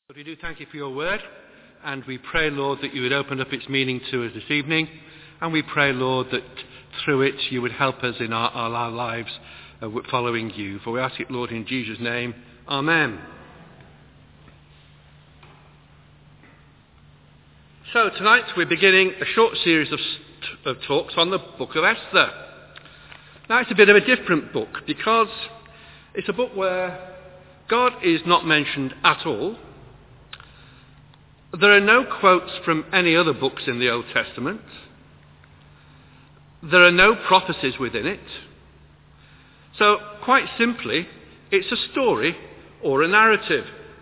Lord, we do thank you for your word, and we pray, Lord, that you would open up its meaning to us this evening, and we pray, Lord, that through it you would help us in our lives following you. For we ask it, Lord, in Jesus' name. Amen. So tonight we're beginning a short series of talks on the book of Esther. Now it's a bit of a different book because it's a book where God is not mentioned at all. There are no quotes from any other books in the Old Testament. There are no prophecies within it. So, quite simply, it's a story or a narrative.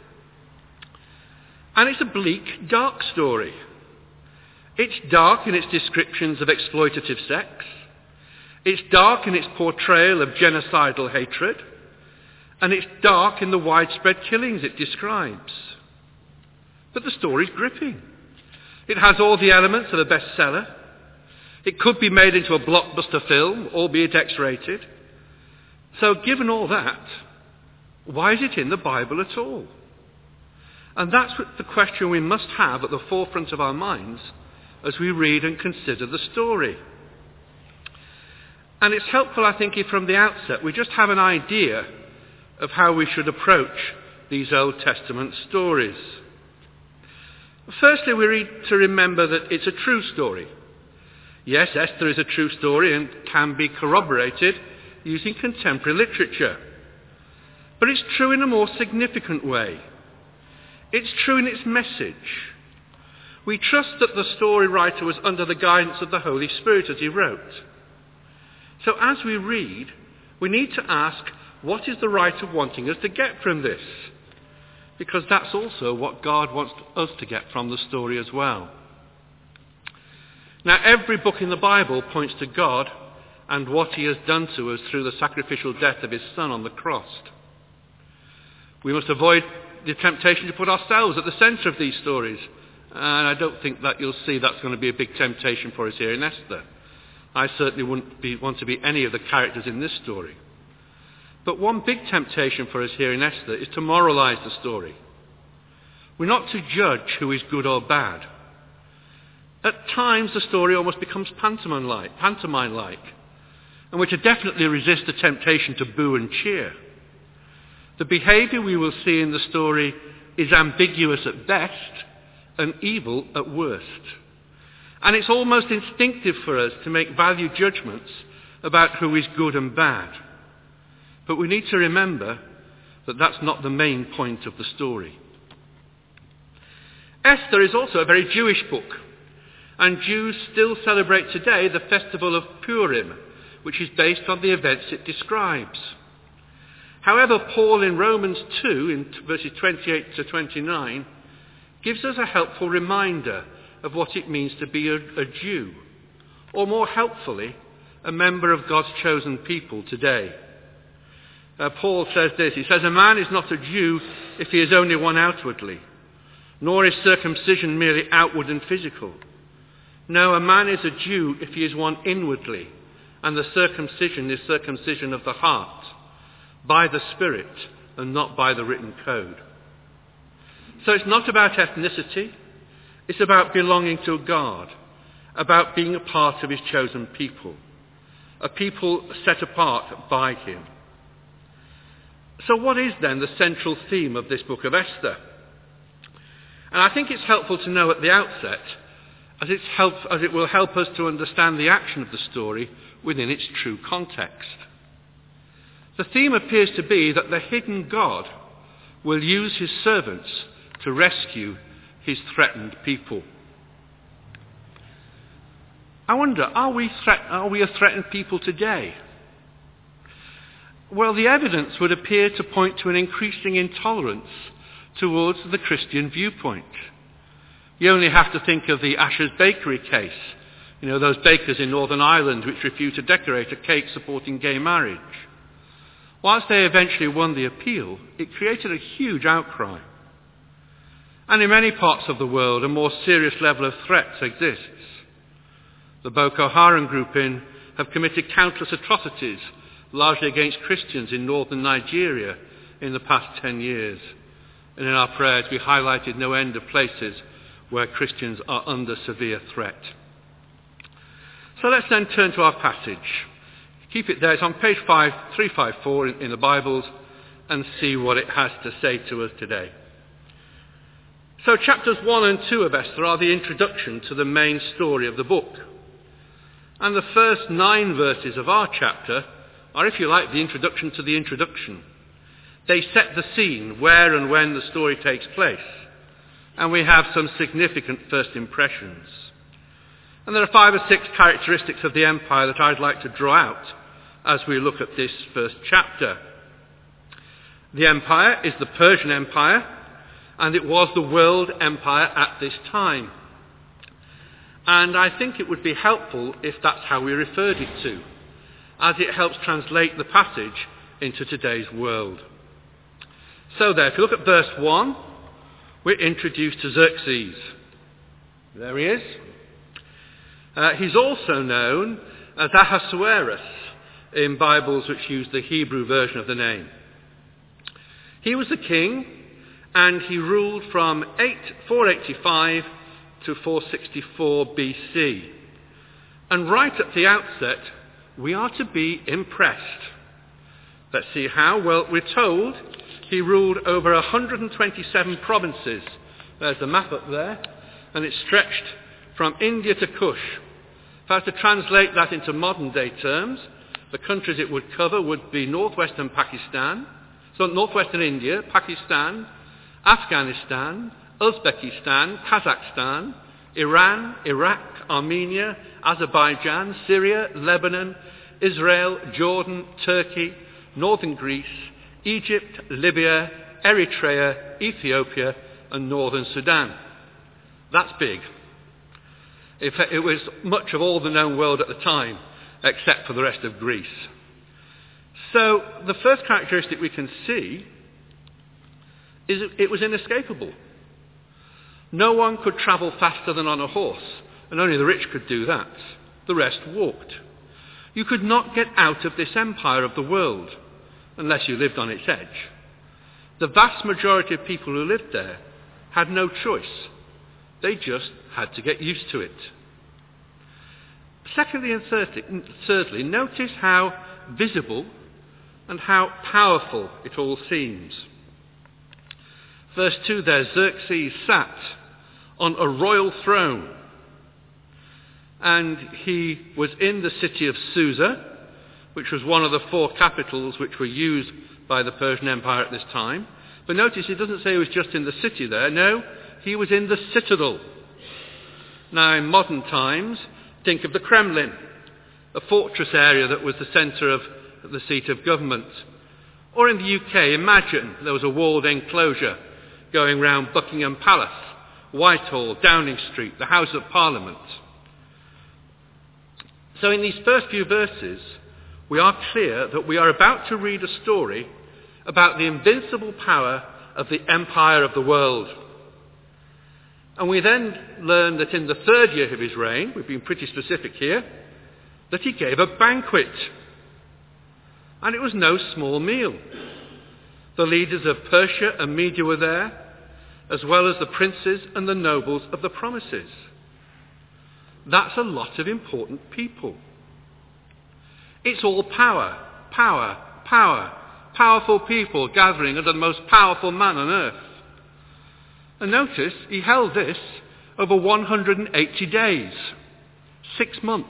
And it's a bleak, dark story. It's dark in its descriptions of exploitative sex. It's dark in its portrayal of genocidal hatred. And it's dark in the widespread killings it describes. But the story's gripping. It has all the elements of a bestseller. It could be made into a blockbuster film, albeit X-rated. So given all that, why is it in the Bible at all? And that's the question we must have at the forefront of our minds as we read and consider the story. And it's helpful, I think, if from the outset we just have an idea of how we should approach these Old Testament stories. Firstly, we need to remember that it's a true story. Yes, Esther is a true story and can be corroborated using contemporary literature. But it's true in a more significant way. It's true in its message. We trust that the story writer was under the guidance of the Holy Spirit as he wrote. So as we read, we need to ask, what is the writer wanting us to get from this? Because that's also what God wants us to get from the story as well. Now, every book in the Bible points to God and what he has done to us through the sacrificial death of his Son on the cross. We must avoid the temptation to put ourselves at the centre of these stories. And I don't think that you'll see that's going to be a big temptation for us here in Esther. I certainly wouldn't want to be any of the characters in this story. But one big temptation for us here in Esther is to moralise the story. We're not to judge who is good or bad. At times the story almost becomes pantomime-like, and we're to definitely resist the temptation to boo and cheer. The behaviour we will see in the story is ambiguous at best and evil at worst. And it's almost instinctive for us to make value judgments about who is good and bad. But we need to remember that that's not the main point of the story. Esther is also a very Jewish book, and Jews still celebrate today the festival of Purim, which is based on the events it describes. However, Paul in Romans 2, in verses 28 to 29, gives us a helpful reminder of what it means to be a Jew, or more helpfully, a member of God's chosen people today. Paul says this, he says, "A man is not a Jew if he is only one outwardly, nor is circumcision merely outward and physical. No, a man is a Jew if he is one inwardly, and the circumcision is circumcision of the heart, by the Spirit and not by the written code." So it's not about ethnicity, it's about belonging to God, about being a part of his chosen people, a people set apart by him. So what is then the central theme of this book of Esther? And I think it's helpful to know at the outset, as it will help us to understand the action of the story within its true context. The theme appears to be that the hidden God will use his servants to rescue his threatened people. I wonder, are we a threatened people today? Well, the evidence would appear to point to an increasing intolerance towards the Christian viewpoint. You only have to think of the Asher's Bakery case. You know, those bakers in Northern Ireland which refused to decorate a cake supporting gay marriage. Whilst they eventually won the appeal, it created a huge outcry. And in many parts of the world, a more serious level of threats exists. The Boko Haram group have committed countless atrocities, largely against Christians in northern Nigeria in the past 10 years. And in our prayers we highlighted no end of places where Christians are under severe threat. So let's then turn to our passage. Keep it there. It's on page 354 in the Bibles, and see what it has to say to us today. So chapters 1 and 2 of Esther are the introduction to the main story of the book. And the first 9 verses of our chapter are, if you like, the introduction to the introduction. They set the scene where and when the story takes place. And we have some significant first impressions. And there are 5 or 6 characteristics of the empire that I'd like to draw out as we look at this first chapter. The empire is the Persian Empire, and it was the world empire at this time. And I think it would be helpful if that's how we referred it to, as it helps translate the passage into today's world. So there, if you look at verse 1, we're introduced to Xerxes. There he is. He's also known as Ahasuerus in Bibles which use the Hebrew version of the name. He was the king, and he ruled from 485 to 464 BC. And right at the outset, we are to be impressed. Let's see how. Well, we're told he ruled over 127 provinces. There's the map up there, and it's stretched from India to Kush. If I was to translate that into modern day terms, the countries it would cover would be northwestern Pakistan, so northwestern India, Pakistan, Afghanistan, Uzbekistan, Kazakhstan, Iran, Iraq, Armenia, Azerbaijan, Syria, Lebanon, Israel, Jordan, Turkey, northern Greece, Egypt, Libya, Eritrea, Ethiopia, and northern Sudan. That's big. It was much of all the known world at the time, except for the rest of Greece. So the first characteristic we can see is it was inescapable. No one could travel faster than on a horse, and only the rich could do that. The rest walked. You could not get out of this empire of the world unless you lived on its edge. The vast majority of people who lived there had no choice. They just had to get used to it. Secondly and thirdly, notice how visible and how powerful it all seems. Verse 2 there, Xerxes sat on a royal throne, and he was in the city of Susa, which was one of the 4 capitals which were used by the Persian Empire at this time. But notice it doesn't say he was just in the city there. No, he was in the citadel. Now, in modern times, think of the Kremlin, a fortress area that was the centre of the seat of government. Or in the UK, imagine there was a walled enclosure going round Buckingham Palace, Whitehall, Downing Street, the House of Parliament. So in these first few verses, we are clear that we are about to read a story about the invincible power of the empire of the world. And we then learn that in the 3rd year of his reign, we've been pretty specific here, that he gave a banquet. And it was no small meal. The leaders of Persia and Media were there, as well as the princes and the nobles of the provinces. That's a lot of important people. It's all power, power, power. Powerful people gathering under the most powerful man on earth. And notice, he held this over 180 days, 6 months.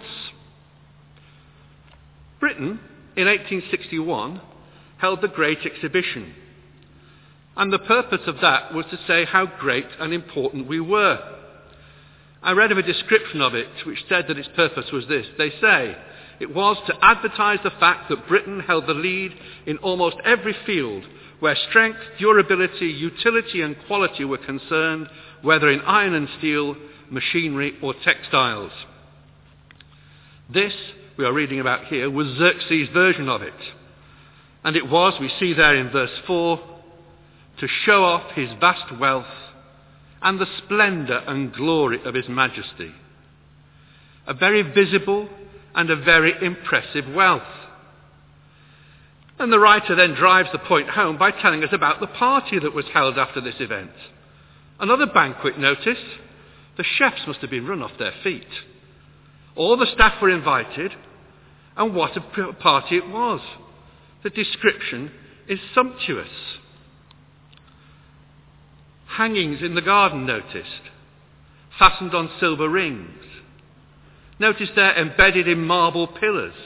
Britain, in 1861, held the Great Exhibition. And the purpose of that was to say how great and important we were. I read of a description of it which said that its purpose was this. They say it was to advertise the fact that Britain held the lead in almost every field where strength, durability, utility and quality were concerned, whether in iron and steel, machinery or textiles. This, we are reading about here, was Xerxes' version of it. And it was, we see there in verse 4, to show off his vast wealth and the splendour and glory of his majesty. A very visible and a very impressive wealth. And the writer then drives the point home by telling us about the party that was held after this event. Another banquet, notice. The chefs must have been run off their feet. All the staff were invited, and what a party it was. The description is sumptuous. Hangings in the garden, noticed, fastened on silver rings. Notice they're embedded in marble pillars.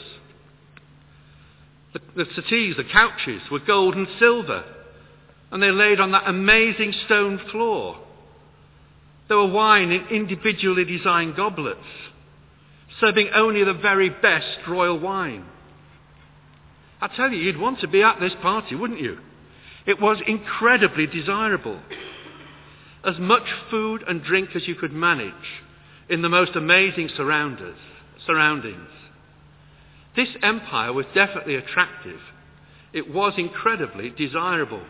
The settees, the couches, were gold and silver, and they laid on that amazing stone floor. There were wine in individually designed goblets, serving only the very best royal wine. I tell you, you'd want to be at this party, wouldn't you? It was incredibly desirable. As much food and drink as you could manage in the most amazing surroundings. This empire was definitely attractive. It was incredibly desirable.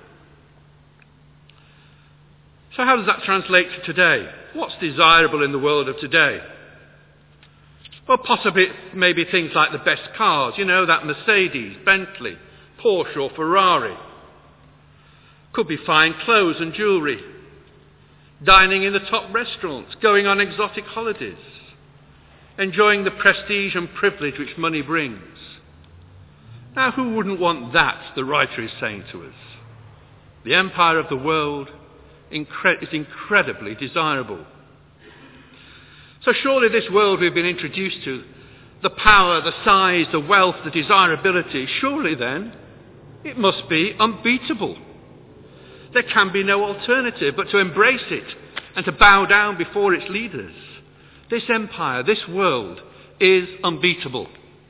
So how does that translate to today? What's desirable in the world of today? Well, possibly maybe things like the best cars, that Mercedes, Bentley, Porsche or Ferrari. Could be fine clothes and jewellery, dining in the top restaurants, going on exotic holidays, enjoying the prestige and privilege which money brings. Now, who wouldn't want that, the writer is saying to us? The empire of the world is incredibly desirable. So surely this world we've been introduced to, the power, the size, the wealth, the desirability, surely then it must be unbeatable. There can be no alternative but to embrace it and to bow down before its leaders. This empire, this world is unbeatable.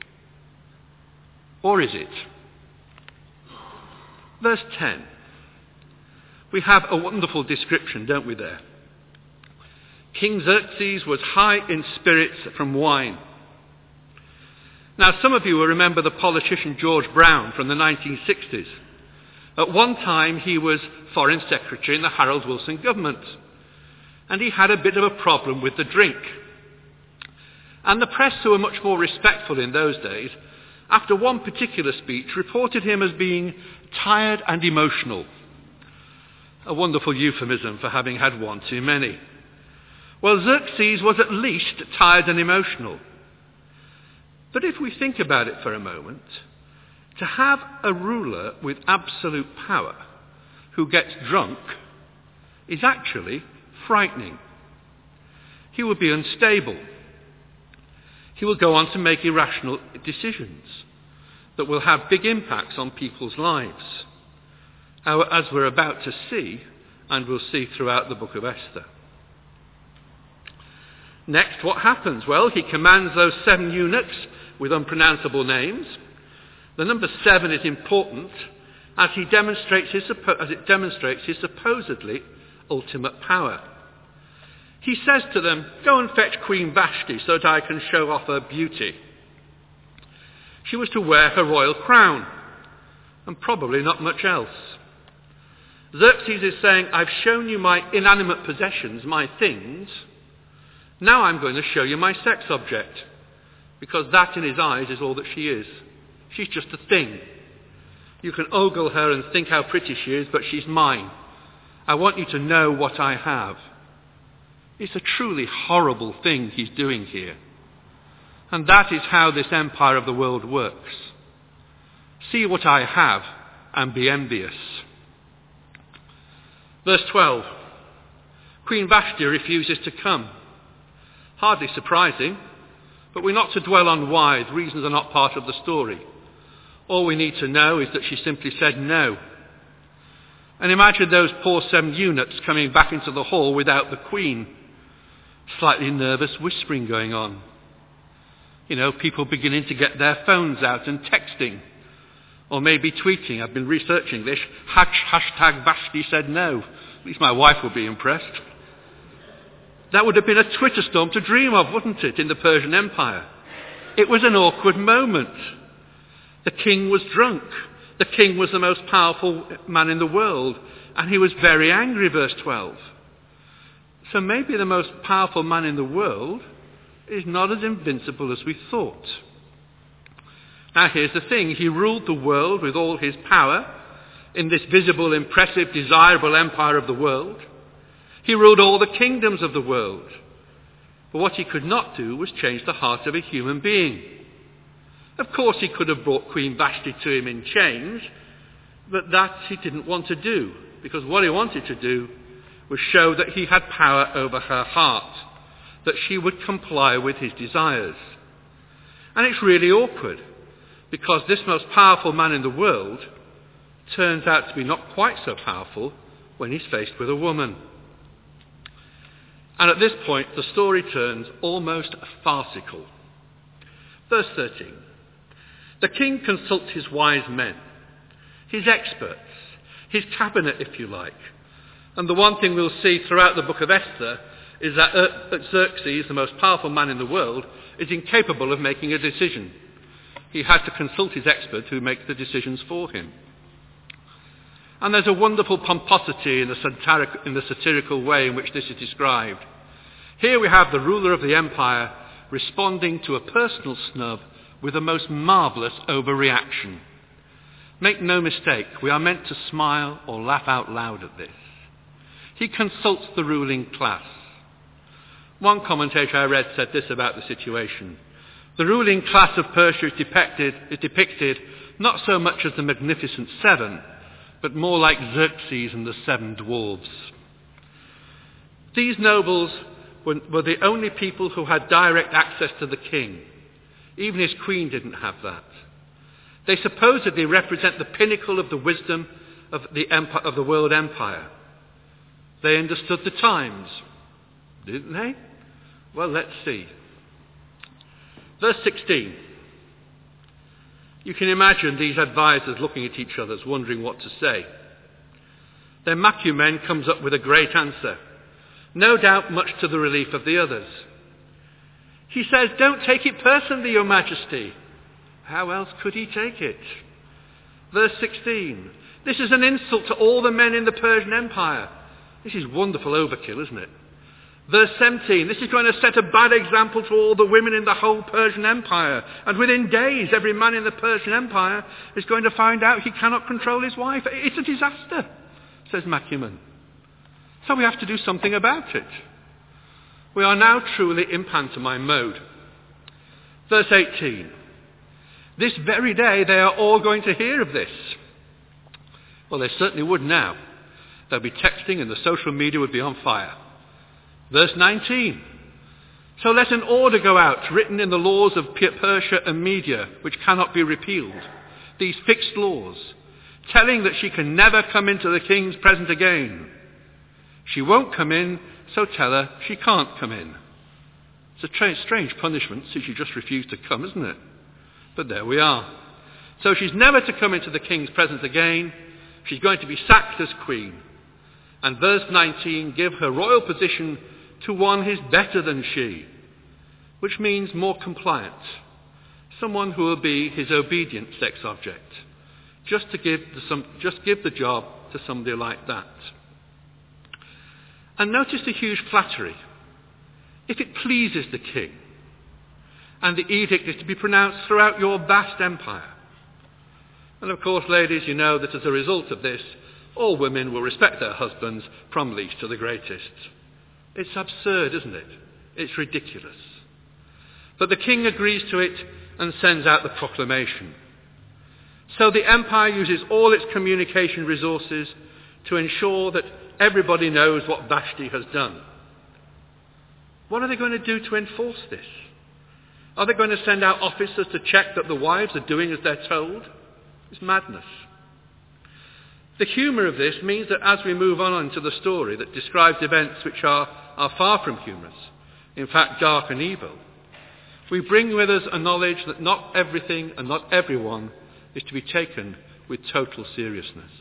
Or is it? Verse 10. We have a wonderful description, don't we, there? King Xerxes was high in spirits from wine. Now, some of you will remember the politician George Brown from the 1960s. At one time, he was Foreign Secretary in the Harold Wilson government, and he had a bit of a problem with the drink. And the press, who were much more respectful in those days, after one particular speech, reported him as being tired and emotional. A wonderful euphemism for having had one too many. Well, Xerxes was at least tired and emotional. But if we think about it for a moment, to have a ruler with absolute power who gets drunk is actually frightening. He will be unstable. He will go on to make irrational decisions that will have big impacts on people's lives, as we're about to see, and we'll see throughout the book of Esther. Next, what happens? Well, he commands those 7 eunuchs with unpronounceable names. The number 7 is important as it demonstrates his supposedly ultimate power. He says to them, "Go and fetch Queen Vashti so that I can show off her beauty." She was to wear her royal crown, and probably not much else. Xerxes is saying, "I've shown you my inanimate possessions, my things. Now I'm going to show you my sex object," because that in his eyes is all that she is. She's just a thing. You can ogle her and think how pretty she is, but she's mine. I want you to know what I have. It's a truly horrible thing he's doing here. And that is how this empire of the world works. See what I have and be envious. Verse 12. Queen Vashti refuses to come. Hardly surprising, but we're not to dwell on why. The reasons are not part of the story. All we need to know is that she simply said no. And imagine those poor 7 eunuchs coming back into the hall without the queen. Slightly nervous whispering going on. People beginning to get their phones out and texting. Or maybe tweeting. I've been researching this. Hashtag Vashti said no. At least my wife will be impressed. That would have been a Twitter storm to dream of, wouldn't it, in the Persian Empire? It was an awkward moment. The king was drunk. The king was the most powerful man in the world, and he was very angry, verse 12. So maybe the most powerful man in the world is not as invincible as we thought. Now here's the thing, he ruled the world with all his power in this visible, impressive, desirable empire of the world. He ruled all the kingdoms of the world. But what he could not do was change the heart of a human being. Of course he could have brought Queen Vashti to him in chains, but that he didn't want to do, because what he wanted to do was show that he had power over her heart, that she would comply with his desires. And it's really awkward, because this most powerful man in the world turns out to be not quite so powerful when he's faced with a woman. And at this point, the story turns almost farcical. Verse 13. The king consults his wise men, his experts, his cabinet, if you like. And the one thing we'll see throughout the book of Esther is that Xerxes, the most powerful man in the world, is incapable of making a decision. He had to consult his experts who make the decisions for him. And there's a wonderful pomposity in the satirical way in which this is described. Here we have the ruler of the empire responding to a personal snub with a most marvellous overreaction. Make no mistake, we are meant to smile or laugh out loud at this. He consults the ruling class. One commentator I read said this about the situation. The ruling class of Persia is depicted not so much as the Magnificent Seven, but more like Xerxes and the Seven Dwarves. These nobles were the only people who had direct access to the king. Even his queen didn't have that. They supposedly represent the pinnacle of the wisdom of the world empire. They understood the times, didn't they? Well, let's see. Verse 16. You can imagine these advisors looking at each other, wondering what to say. Then Macumen comes up with a great answer, no doubt much to the relief of the others. He says, "Don't take it personally, Your Majesty." How else could he take it? Verse 16. This is an insult to all the men in the Persian Empire. This is wonderful overkill, isn't it? Verse 17. This is going to set a bad example to all the women in the whole Persian Empire. And within days, every man in the Persian Empire is going to find out he cannot control his wife. It's a disaster, says Macumen. So we have to do something about it. We are now truly in pantomime mode. Verse 18. This very day they are all going to hear of this. Well, they certainly would now. They'll be texting and the social media would be on fire. Verse 19. So let an order go out, written in the laws of Persia and Media, which cannot be repealed, these fixed laws, telling that she can never come into the king's presence again. She won't come in, so tell her she can't come in. It's a strange punishment since she just refused to come, isn't it? But there we are. So she's never to come into the king's presence again. She's going to be sacked as queen. And verse 19, give her royal position to one who's better than she, which means more compliant, someone who will be his obedient sex object. Just give the job to somebody like that. And notice the huge flattery. If it pleases the king, and the edict is to be pronounced throughout your vast empire. And of course, ladies, you know that as a result of this, all women will respect their husbands from least to the greatest. It's absurd, isn't it? It's ridiculous. But the king agrees to it and sends out the proclamation. So the empire uses all its communication resources to ensure that everybody knows what Vashti has done. What are they going to do to enforce this? Are they going to send out officers to check that the wives are doing as they're told? It's madness. The humour of this means that as we move on into the story that describes events which are far from humorous, in fact dark and evil, we bring with us a knowledge that not everything and not everyone is to be taken with total seriousness.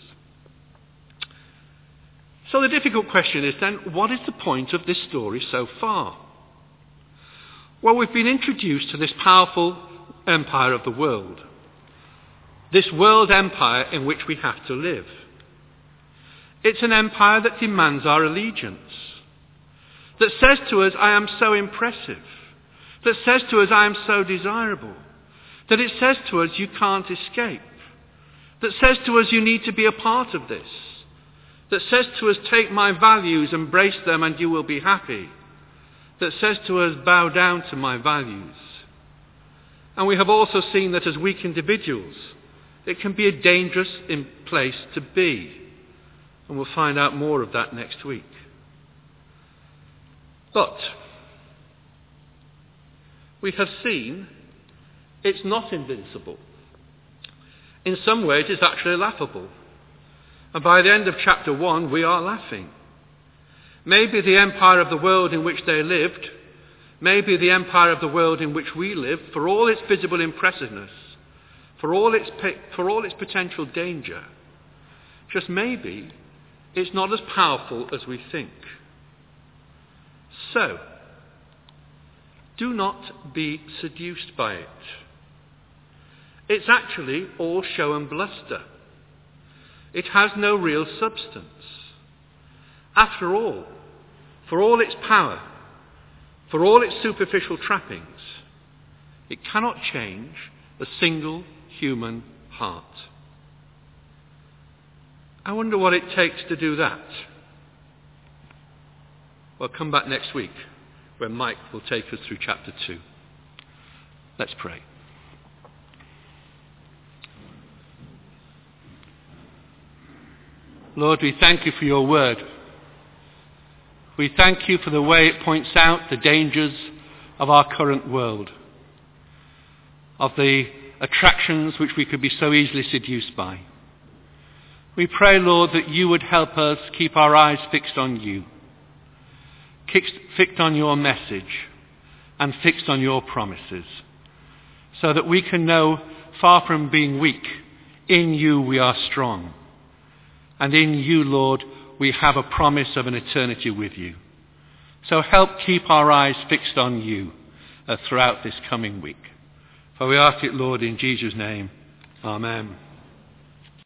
So the difficult question is then, what is the point of this story so far? Well, we've been introduced to this powerful empire of the world. This world empire in which we have to live. It's an empire that demands our allegiance. That says to us, I am so impressive. That says to us, I am so desirable. That it says to us, you can't escape. That says to us, you need to be a part of this. That says to us, take my values, embrace them, and you will be happy. That says to us, bow down to my values. And we have also seen that as weak individuals, it can be a dangerous place to be. And we'll find out more of that next week. But we have seen it's not invincible. In some ways, it's actually laughable. And by the end of chapter 1, we are laughing. Maybe the empire of the world in which they lived, maybe the empire of the world in which we live, for all its visible impressiveness, for all its potential danger, just maybe it's not as powerful as we think. So, do not be seduced by it. It's actually all show and bluster. It has no real substance. After all, for all its power, for all its superficial trappings, it cannot change a single human heart. I wonder what it takes to do that. Well, come back next week when Mike will take us through chapter 2. Let's pray. Lord, we thank you for your word. We thank you for the way it points out the dangers of our current world, of the attractions which we could be so easily seduced by. We pray, Lord, that you would help us keep our eyes fixed on you, fixed on your message, and fixed on your promises, so that we can know, far from being weak, in you we are strong. And in you, Lord, we have a promise of an eternity with you. So help keep our eyes fixed on you throughout this coming week. For we ask it, Lord, in Jesus' name. Amen.